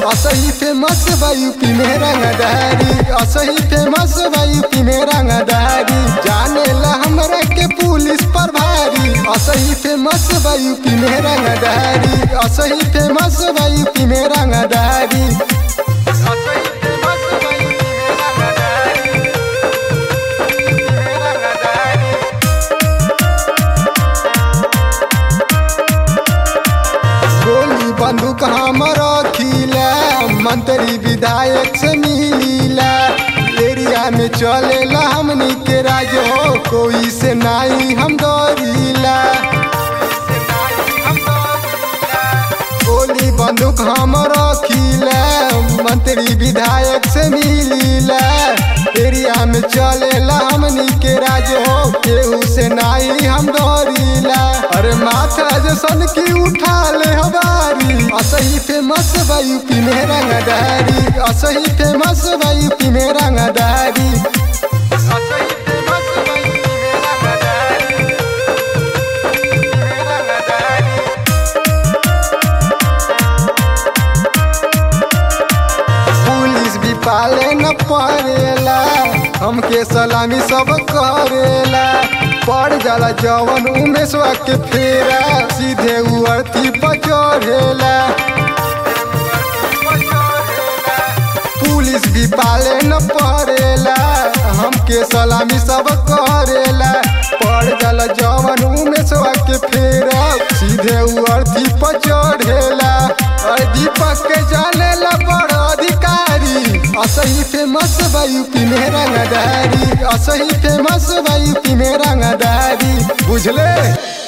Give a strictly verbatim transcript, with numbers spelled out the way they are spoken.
असही फेमस बा यूपी में रंगदारी, असही फेमस बा यूपी में रंगदारी, जाने ला हमरा के पुलिस पर भारी। असही फेमस बा यूपी में रंगदारी, असही फेमस बा यूपी में रंगदारी। गोली बंदूक हम रखीला, मंत्री विधायक से मिलीला, एरिया में चलेला हमनी के राज हो, कोई से नहीं हम डरीला। गोली बंदूक हम रखीला, मंत्री विधायक से मिलीला, एरिया में चलेला हमनी के राज हो, केहू से नहीं हम डरीला। अरे माथा जैसन की उठा ले हमारी, असही फेमस बा यूपी में रंगदारी, असही फेमस बा यूपी में रंगदारी। पुलिस भी पाले न पड़ेला, हमके सलामी सब करेला, पड़ जाला जवन उमेशवा के फेरा, सीधे उ अर्थी पर चढ़ेला। पुलिस भी पाले न पड़ेला, हमके सलामी सब करेला, पड़ जाला जवन उमेशवा के फेरा, सीधे उ अर्थी पर चढ़ेला। और दीपक के जाने ला बड़ अधिकारी, असही फेमस बा यूपी में रंगदारी, असही फेमस बा यूपी में रंगदारी, बुझले।